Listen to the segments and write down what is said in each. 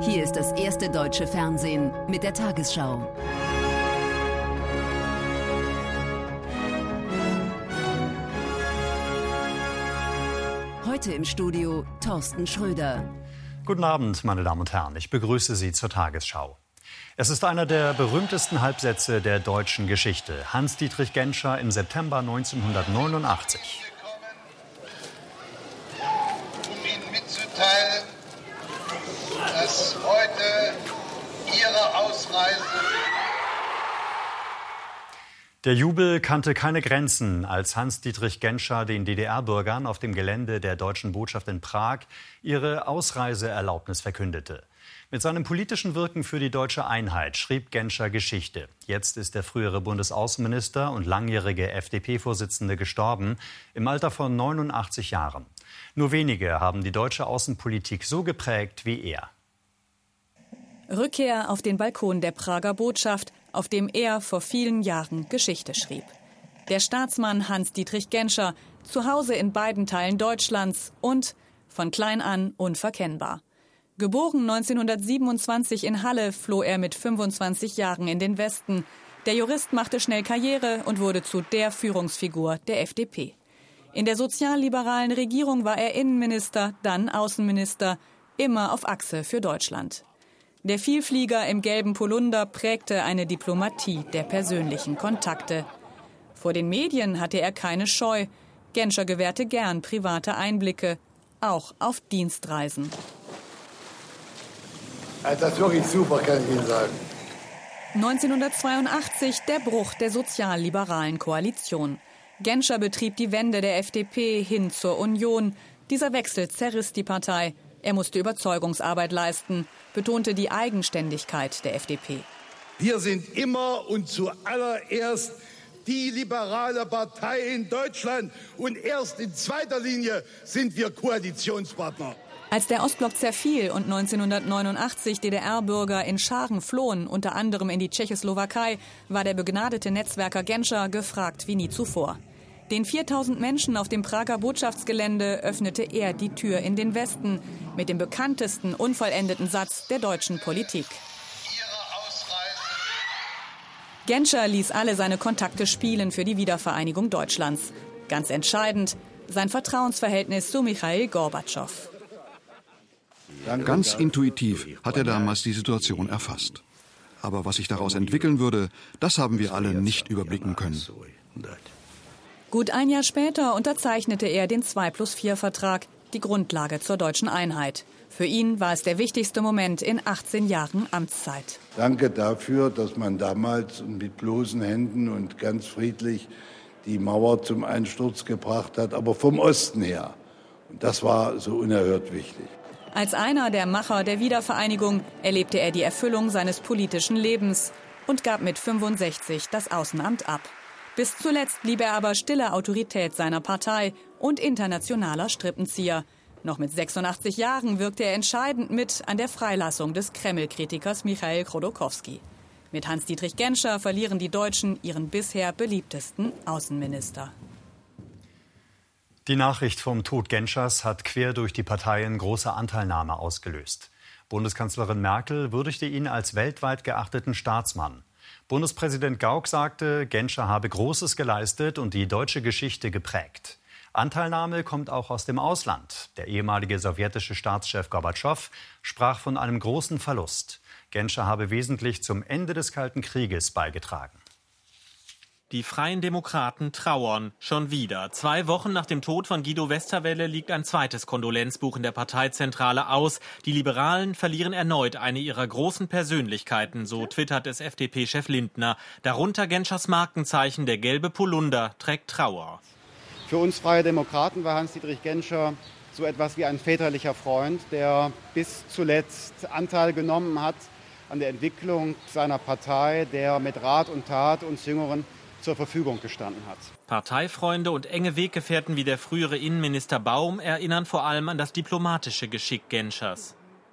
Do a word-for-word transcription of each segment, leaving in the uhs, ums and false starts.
Hier ist das erste deutsche Fernsehen mit der Tagesschau. Heute im Studio Thorsten Schröder. Guten Abend, meine Damen und Herren. Ich begrüße Sie zur Tagesschau. Es ist einer der berühmtesten Halbsätze der deutschen Geschichte. Hans-Dietrich Genscher im September neunzehnhundertneunundachtzig. Um Ihnen mitzuteilen, dass heute Ihre Ausreise... Der Jubel kannte keine Grenzen, als Hans-Dietrich Genscher den D D R-Bürgern auf dem Gelände der Deutschen Botschaft in Prag ihre Ausreiseerlaubnis verkündete. Mit seinem politischen Wirken für die deutsche Einheit schrieb Genscher Geschichte. Jetzt ist der frühere Bundesaußenminister und langjährige F D P-Vorsitzende gestorben, im Alter von neunundachtzig Jahren. Nur wenige haben die deutsche Außenpolitik so geprägt wie er. Rückkehr auf den Balkon der Prager Botschaft, auf dem er vor vielen Jahren Geschichte schrieb. Der Staatsmann Hans-Dietrich Genscher, zu Hause in beiden Teilen Deutschlands und von klein an unverkennbar. Geboren neunzehnhundertsiebenundzwanzig in Halle, floh er mit fünfundzwanzig Jahren in den Westen. Der Jurist machte schnell Karriere und wurde zu der Führungsfigur der F D P. In der sozialliberalen Regierung war er Innenminister, dann Außenminister, immer auf Achse für Deutschland. Der Vielflieger im gelben Polunder prägte eine Diplomatie der persönlichen Kontakte. Vor den Medien hatte er keine Scheu. Genscher gewährte gern private Einblicke, auch auf Dienstreisen. Das ist wirklich super, kann ich Ihnen sagen. neunzehnhundertzweiundachtzig der Bruch der sozialliberalen Koalition. Genscher betrieb die Wende der F D P hin zur Union. Dieser Wechsel zerriss die Partei. Er musste Überzeugungsarbeit leisten, betonte die Eigenständigkeit der F D P. Wir sind immer und zuallererst die liberale Partei in Deutschland. Und erst in zweiter Linie sind wir Koalitionspartner. Als der Ostblock zerfiel und neunzehnhundertneunundachtzig D D R-Bürger in Scharen flohen, unter anderem in die Tschechoslowakei, war der begnadete Netzwerker Genscher gefragt wie nie zuvor. Den viertausend Menschen auf dem Prager Botschaftsgelände öffnete er die Tür in den Westen mit dem bekanntesten unvollendeten Satz der deutschen Politik. Genscher ließ alle seine Kontakte spielen für die Wiedervereinigung Deutschlands. Ganz entscheidend sein Vertrauensverhältnis zu Michail Gorbatschow. Ganz intuitiv hat er damals die Situation erfasst. Aber was sich daraus entwickeln würde, das haben wir alle nicht überblicken können. Gut ein Jahr später unterzeichnete er den zwei plus vier Vertrag, die Grundlage zur deutschen Einheit. Für ihn war es der wichtigste Moment in achtzehn Jahren Amtszeit. Danke dafür, dass man damals mit bloßen Händen und ganz friedlich die Mauer zum Einsturz gebracht hat, aber vom Osten her. Und das war so unerhört wichtig. Als einer der Macher der Wiedervereinigung erlebte er die Erfüllung seines politischen Lebens und gab mit fünfundsechzig das Außenamt ab. Bis zuletzt blieb er aber stille Autorität seiner Partei und internationaler Strippenzieher. Noch mit sechsundachtzig Jahren wirkte er entscheidend mit an der Freilassung des Kreml-Kritikers Michail Chodorkowski. Mit Hans-Dietrich Genscher verlieren die Deutschen ihren bisher beliebtesten Außenminister. Die Nachricht vom Tod Genschers hat quer durch die Parteien große Anteilnahme ausgelöst. Bundeskanzlerin Merkel würdigte ihn als weltweit geachteten Staatsmann. Bundespräsident Gauck sagte, Genscher habe Großes geleistet und die deutsche Geschichte geprägt. Anteilnahme kommt auch aus dem Ausland. Der ehemalige sowjetische Staatschef Gorbatschow sprach von einem großen Verlust. Genscher habe wesentlich zum Ende des Kalten Krieges beigetragen. Die Freien Demokraten trauern schon wieder. Zwei Wochen nach dem Tod von Guido Westerwelle liegt ein zweites Kondolenzbuch in der Parteizentrale aus. Die Liberalen verlieren erneut eine ihrer großen Persönlichkeiten, so twittert es F D P-Chef Lindner. Darunter Genschers Markenzeichen, der gelbe Polunder, trägt Trauer. Für uns Freie Demokraten war Hans-Dietrich Genscher so etwas wie ein väterlicher Freund, der bis zuletzt Anteil genommen hat an der Entwicklung seiner Partei, der mit Rat und Tat uns Jüngeren zur Verfügung gestanden hat. Parteifreunde und enge Weggefährten wie der frühere Innenminister Baum erinnern vor allem an das diplomatische Geschick Genschers.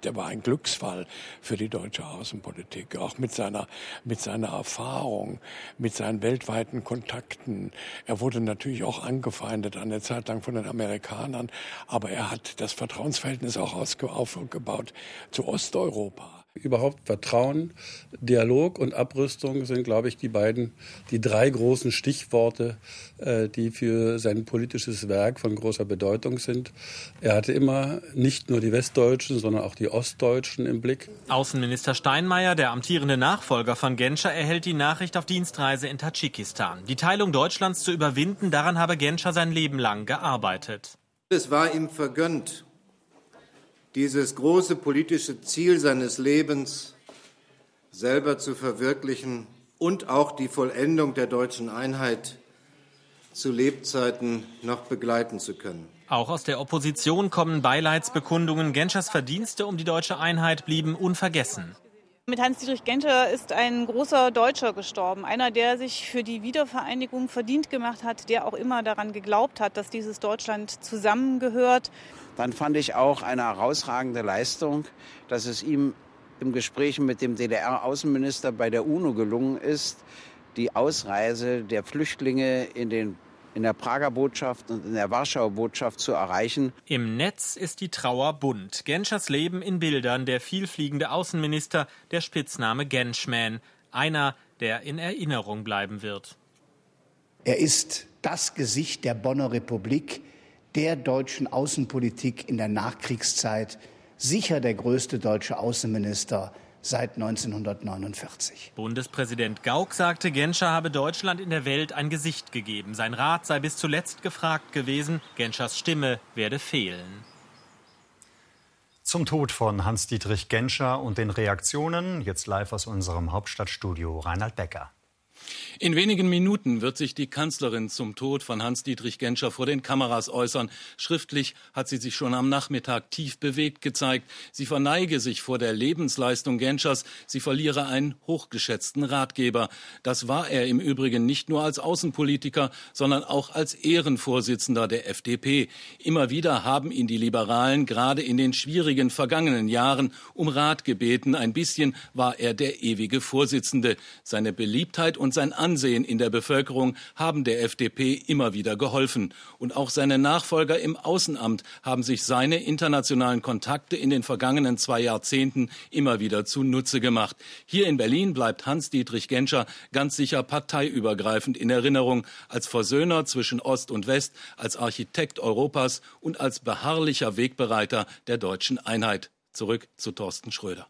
der war ein Glücksfall für die deutsche Außenpolitik, auch mit seiner, mit seiner Erfahrung, mit seinen weltweiten Kontakten. Er wurde natürlich auch angefeindet eine Zeit lang von den Amerikanern, aber er hat das Vertrauensverhältnis auch aufgebaut zu Osteuropa. Überhaupt Vertrauen, Dialog und Abrüstung sind, glaube ich, die beiden, die drei großen Stichworte, äh, die für sein politisches Werk von großer Bedeutung sind. Er hatte immer nicht nur die Westdeutschen, sondern auch die Ostdeutschen im Blick. Außenminister Steinmeier, der amtierende Nachfolger von Genscher, erhält die Nachricht auf Dienstreise in Tadschikistan. Die Teilung Deutschlands zu überwinden, daran habe Genscher sein Leben lang gearbeitet. Es war ihm vergönnt, dieses große politische Ziel seines Lebens selber zu verwirklichen und auch die Vollendung der deutschen Einheit zu Lebzeiten noch begleiten zu können. Auch aus der Opposition kommen Beileidsbekundungen. Genschers Verdienste um die deutsche Einheit blieben unvergessen. Mit Hans-Dietrich Genscher ist ein großer Deutscher gestorben. Einer, der sich für die Wiedervereinigung verdient gemacht hat, der auch immer daran geglaubt hat, dass dieses Deutschland zusammengehört. Dann fand ich auch eine herausragende Leistung, dass es ihm im Gespräch mit dem D D R-Außenminister bei der UNO gelungen ist, die Ausreise der Flüchtlinge in, den, in der Prager Botschaft und in der Warschauer Botschaft zu erreichen. Im Netz ist die Trauer bunt. Genschers Leben in Bildern, der vielfliegende Außenminister, der Spitzname Genschman. Einer, der in Erinnerung bleiben wird. Er ist das Gesicht der Bonner Republik, der deutschen Außenpolitik in der Nachkriegszeit, sicher der größte deutsche Außenminister seit neunzehnhundertneunundvierzig. Bundespräsident Gauck sagte, Genscher habe Deutschland in der Welt ein Gesicht gegeben. Sein Rat sei bis zuletzt gefragt gewesen. Genschers Stimme werde fehlen. Zum Tod von Hans-Dietrich Genscher und den Reaktionen, jetzt live aus unserem Hauptstadtstudio, Reinhard Becker. In wenigen Minuten wird sich die Kanzlerin zum Tod von Hans-Dietrich Genscher vor den Kameras äußern. Schriftlich hat sie sich schon am Nachmittag tief bewegt gezeigt. Sie verneige sich vor der Lebensleistung Genschers. Sie verliere einen hochgeschätzten Ratgeber. Das war er im Übrigen nicht nur als Außenpolitiker, sondern auch als Ehrenvorsitzender der F D P. Immer wieder haben ihn die Liberalen gerade in den schwierigen vergangenen Jahren um Rat gebeten. Ein bisschen war er der ewige Vorsitzende. Seine Beliebtheit und sein Ansehen in der Bevölkerung haben der F D P immer wieder geholfen. Und auch seine Nachfolger im Außenamt haben sich seine internationalen Kontakte in den vergangenen zwei Jahrzehnten immer wieder zunutze gemacht. Hier in Berlin bleibt Hans-Dietrich Genscher ganz sicher parteiübergreifend in Erinnerung, als Versöhner zwischen Ost und West, als Architekt Europas und als beharrlicher Wegbereiter der deutschen Einheit. Zurück zu Thorsten Schröder.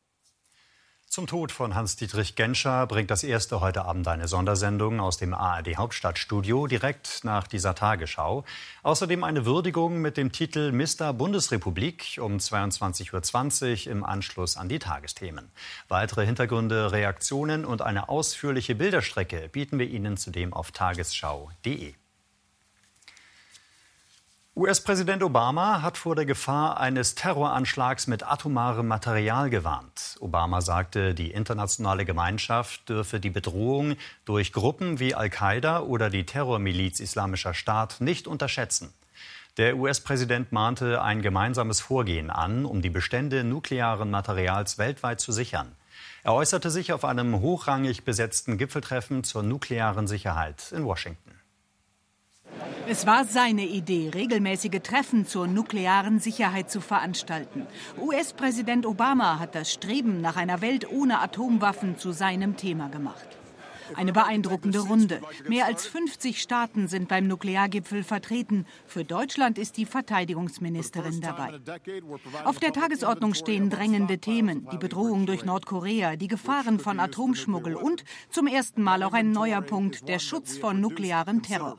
Zum Tod von Hans-Dietrich Genscher bringt das Erste heute Abend eine Sondersendung aus dem A R D-Hauptstadtstudio direkt nach dieser Tagesschau. Außerdem eine Würdigung mit dem Titel Mister Bundesrepublik um zweiundzwanzig Uhr zwanzig im Anschluss an die Tagesthemen. Weitere Hintergründe, Reaktionen und eine ausführliche Bilderstrecke bieten wir Ihnen zudem auf tagesschau punkt de. U S-Präsident Obama hat vor der Gefahr eines Terroranschlags mit atomarem Material gewarnt. Obama sagte, die internationale Gemeinschaft dürfe die Bedrohung durch Gruppen wie Al-Qaida oder die Terrormiliz Islamischer Staat nicht unterschätzen. Der U S-Präsident mahnte ein gemeinsames Vorgehen an, um die Bestände nuklearen Materials weltweit zu sichern. Er äußerte sich auf einem hochrangig besetzten Gipfeltreffen zur nuklearen Sicherheit in Washington. Es war seine Idee, regelmäßige Treffen zur nuklearen Sicherheit zu veranstalten. U S-Präsident Obama hat das Streben nach einer Welt ohne Atomwaffen zu seinem Thema gemacht. Eine beeindruckende Runde. Mehr als fünfzig Staaten sind beim Nukleargipfel vertreten. Für Deutschland ist die Verteidigungsministerin dabei. Auf der Tagesordnung stehen drängende Themen. Die Bedrohung durch Nordkorea, die Gefahren von Atomschmuggel und zum ersten Mal auch ein neuer Punkt, der Schutz vor nuklearem Terror.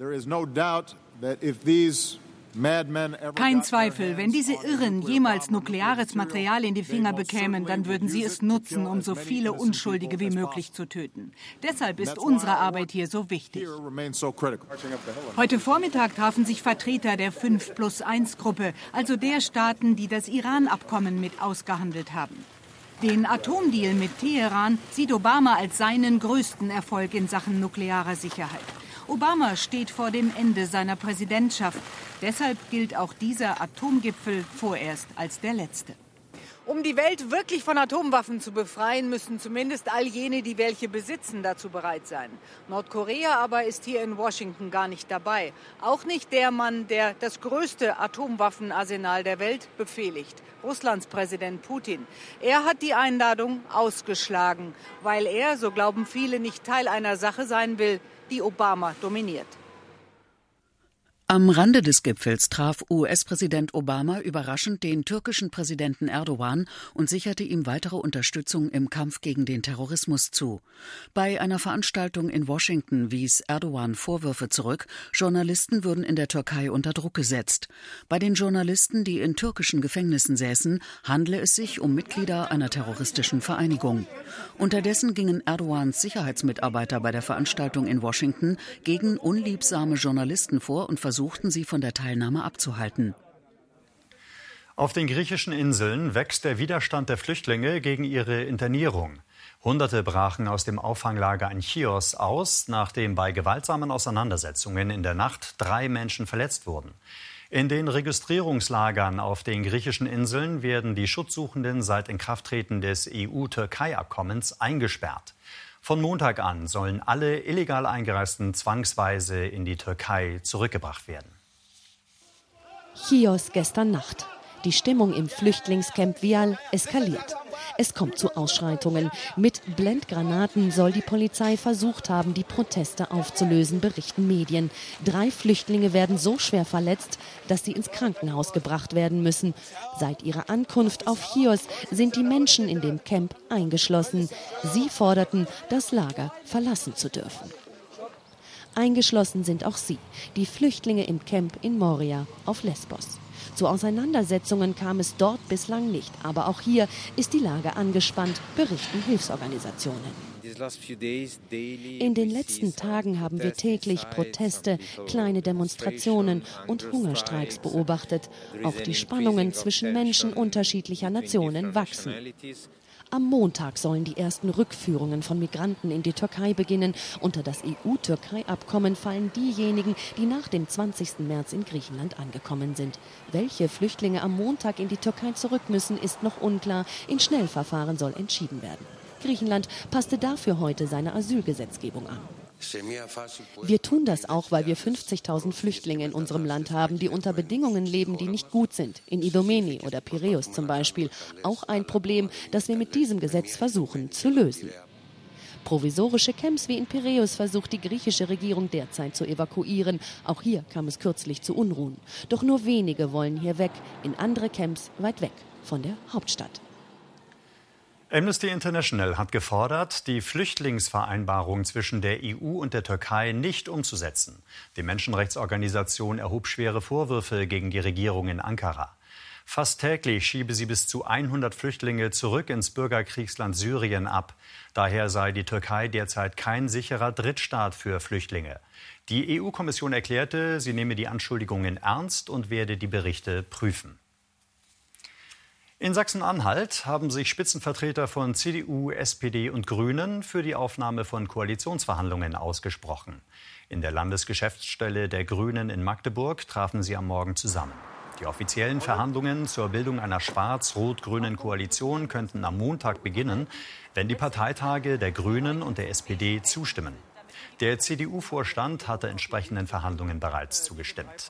Kein Zweifel, wenn diese Irren jemals nukleares Material in die Finger bekämen, dann würden sie es nutzen, um so viele Unschuldige wie möglich zu töten. Deshalb ist unsere Arbeit hier so wichtig. Heute Vormittag trafen sich Vertreter der fünf plus eins Gruppe, also der Staaten, die das Iran-Abkommen mit ausgehandelt haben. Den Atomdeal mit Teheran sieht Obama als seinen größten Erfolg in Sachen nuklearer Sicherheit. Obama steht vor dem Ende seiner Präsidentschaft. Deshalb gilt auch dieser Atomgipfel vorerst als der letzte. Um die Welt wirklich von Atomwaffen zu befreien, müssen zumindest all jene, die welche besitzen, dazu bereit sein. Nordkorea aber ist hier in Washington gar nicht dabei. Auch nicht der Mann, der das größte Atomwaffenarsenal der Welt befehligt, Russlands Präsident Putin. Er hat die Einladung ausgeschlagen, weil er, so glauben viele, nicht Teil einer Sache sein will, die Obama dominiert. Am Rande des Gipfels traf U S-Präsident Obama überraschend den türkischen Präsidenten Erdogan und sicherte ihm weitere Unterstützung im Kampf gegen den Terrorismus zu. Bei einer Veranstaltung in Washington wies Erdogan Vorwürfe zurück, Journalisten würden in der Türkei unter Druck gesetzt. Bei den Journalisten, die in türkischen Gefängnissen säßen, handle es sich um Mitglieder einer terroristischen Vereinigung. Unterdessen gingen Erdogans Sicherheitsmitarbeiter bei der Veranstaltung in Washington gegen unliebsame Journalisten vor und versuchten, versuchten sie von der Teilnahme abzuhalten. Auf den griechischen Inseln wächst der Widerstand der Flüchtlinge gegen ihre Internierung. Hunderte brachen aus dem Auffanglager in Chios aus, nachdem bei gewaltsamen Auseinandersetzungen in der Nacht drei Menschen verletzt wurden. In den Registrierungslagern auf den griechischen Inseln werden die Schutzsuchenden seit Inkrafttreten des E U-Türkei-Abkommens eingesperrt. Von Montag an sollen alle illegal Eingereisten zwangsweise in die Türkei zurückgebracht werden. Chios gestern Nacht. Die Stimmung im Flüchtlingscamp Vial eskaliert. Es kommt zu Ausschreitungen. Mit Blendgranaten soll die Polizei versucht haben, die Proteste aufzulösen, berichten Medien. Drei Flüchtlinge werden so schwer verletzt, dass sie ins Krankenhaus gebracht werden müssen. Seit ihrer Ankunft auf Chios sind die Menschen in dem Camp eingeschlossen. Sie forderten, das Lager verlassen zu dürfen. Eingeschlossen sind auch sie, die Flüchtlinge im Camp in Moria auf Lesbos. Zu Auseinandersetzungen kam es dort bislang nicht. Aber auch hier ist die Lage angespannt, berichten Hilfsorganisationen. In den letzten Tagen haben wir täglich Proteste, kleine Demonstrationen und Hungerstreiks beobachtet. Auch die Spannungen zwischen Menschen unterschiedlicher Nationen wachsen. Am Montag sollen die ersten Rückführungen von Migranten in die Türkei beginnen. Unter das E U-Türkei-Abkommen fallen diejenigen, die nach dem zwanzigsten März in Griechenland angekommen sind. Welche Flüchtlinge am Montag in die Türkei zurück müssen, ist noch unklar. In Schnellverfahren soll entschieden werden. Griechenland passte dafür heute seine Asylgesetzgebung an. Wir tun das auch, weil wir fünfzigtausend Flüchtlinge in unserem Land haben, die unter Bedingungen leben, die nicht gut sind. In Idomeni oder Piräus zum Beispiel. Auch ein Problem, das wir mit diesem Gesetz versuchen zu lösen. Provisorische Camps wie in Piräus versucht die griechische Regierung derzeit zu evakuieren. Auch hier kam es kürzlich zu Unruhen. Doch nur wenige wollen hier weg, in andere Camps weit weg von der Hauptstadt. Amnesty International hat gefordert, die Flüchtlingsvereinbarung zwischen der E U und der Türkei nicht umzusetzen. Die Menschenrechtsorganisation erhob schwere Vorwürfe gegen die Regierung in Ankara. Fast täglich schiebe sie bis zu hundert Flüchtlinge zurück ins Bürgerkriegsland Syrien ab. Daher sei die Türkei derzeit kein sicherer Drittstaat für Flüchtlinge. Die E U-Kommission erklärte, sie nehme die Anschuldigungen ernst und werde die Berichte prüfen. In Sachsen-Anhalt haben sich Spitzenvertreter von C D U, S P D und Grünen für die Aufnahme von Koalitionsverhandlungen ausgesprochen. In der Landesgeschäftsstelle der Grünen in Magdeburg trafen sie am Morgen zusammen. Die offiziellen Verhandlungen zur Bildung einer schwarz-rot-grünen Koalition könnten am Montag beginnen, wenn die Parteitage der Grünen und der S P D zustimmen. Der C D U-Vorstand hatte entsprechenden Verhandlungen bereits zugestimmt.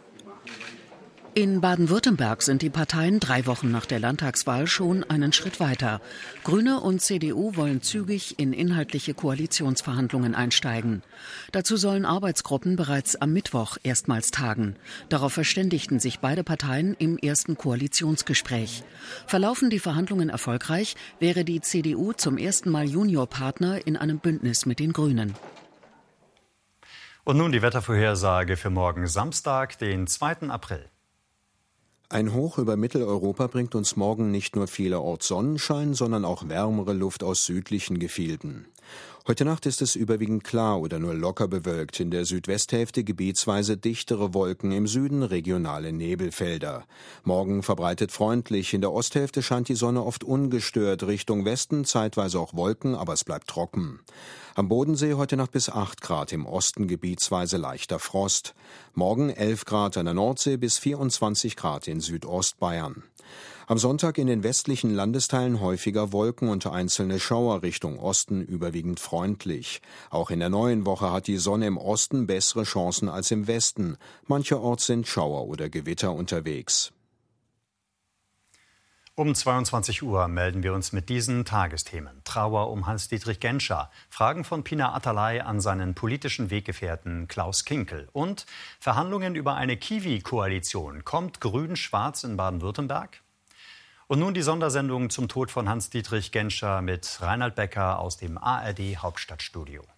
In Baden-Württemberg sind die Parteien drei Wochen nach der Landtagswahl schon einen Schritt weiter. Grüne und C D U wollen zügig in inhaltliche Koalitionsverhandlungen einsteigen. Dazu sollen Arbeitsgruppen bereits am Mittwoch erstmals tagen. Darauf verständigten sich beide Parteien im ersten Koalitionsgespräch. Verlaufen die Verhandlungen erfolgreich, wäre die C D U zum ersten Mal Juniorpartner in einem Bündnis mit den Grünen. Und nun die Wettervorhersage für morgen Samstag, den zweiten April. Ein Hoch über Mitteleuropa bringt uns morgen nicht nur vielerorts Sonnenschein, sondern auch wärmere Luft aus südlichen Gefilden. Heute Nacht ist es überwiegend klar oder nur locker bewölkt. In der Südwesthälfte gebietsweise dichtere Wolken, im Süden regionale Nebelfelder. Morgen verbreitet freundlich. In der Osthälfte scheint die Sonne oft ungestört. Richtung Westen zeitweise auch Wolken, aber es bleibt trocken. Am Bodensee heute Nacht bis acht Grad, im Osten gebietsweise leichter Frost. Morgen elf Grad an der Nordsee bis vierundzwanzig Grad in Südostbayern. Am Sonntag in den westlichen Landesteilen häufiger Wolken und einzelne Schauer, Richtung Osten überwiegend freundlich. Auch in der neuen Woche hat die Sonne im Osten bessere Chancen als im Westen. Mancherorts sind Schauer oder Gewitter unterwegs. Um zweiundzwanzig Uhr melden wir uns mit diesen Tagesthemen. Trauer um Hans-Dietrich Genscher, Fragen von Pina Atalay an seinen politischen Weggefährten Klaus Kinkel und Verhandlungen über eine Kiwi-Koalition. Kommt Grün-Schwarz in Baden-Württemberg? Und nun die Sondersendung zum Tod von Hans-Dietrich Genscher mit Reinhard Becker aus dem A R D Hauptstadtstudio.